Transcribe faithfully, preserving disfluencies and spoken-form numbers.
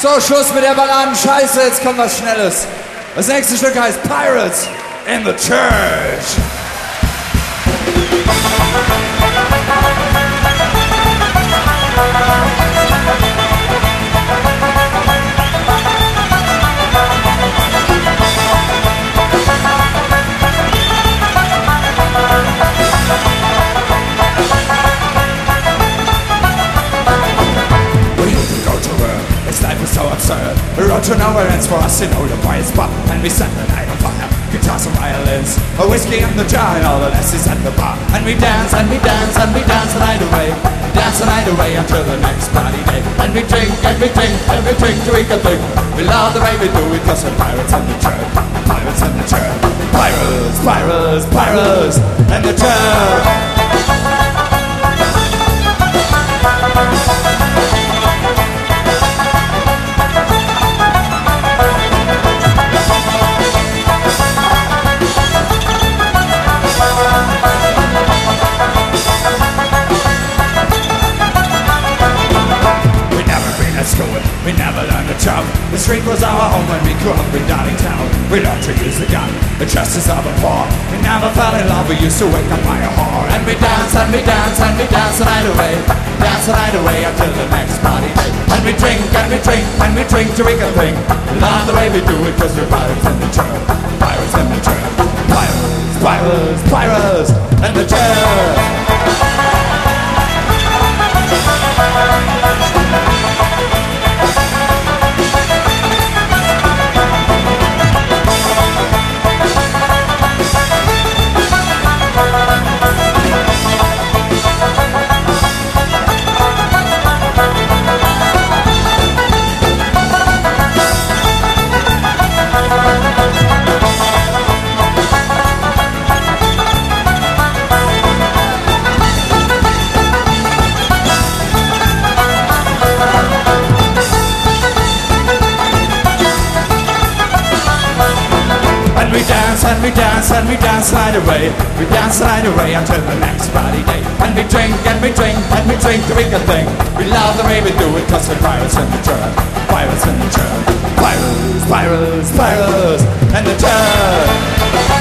So, Schluss mit der Balladen-Scheiße, jetzt kommt was Schnelles. Das nächste Stück heißt Pirates in the Church. So absurd, the road to nowhere ends for us. You know the boys pop and we set the night on fire. Guitars and violins, a whiskey in the jar, and all the lassies at the bar. And we dance and we dance and we dance the night away, dance the night away until the next party day. And we drink and we drink and we drink till we can think. We love the way we do it 'cause we're pirates in the church, pirates in the church, pirates, pirates, pirates in the church. We never learned to jump. The street was our home when we grew up in Downingtown. We learned to use the gun, the justice of a poor. We never fell in love, we used to wake up by a whore. And we dance and we dance and we dance the night away, dance the night away until the next party day. And we drink and we drink and we drink till we can think. We love the way we do it 'cause we're pirates in the church, pirates in the church, pirates, pirates, pirates in the church. And we dance and we dance and we dance the night away. We dance the night away until the next party day. And we drink and we drink and we drink till we can think. We love the way we do it 'cause we're pirates in the church, pirates in the church, pirates, pirates, pirates in the church.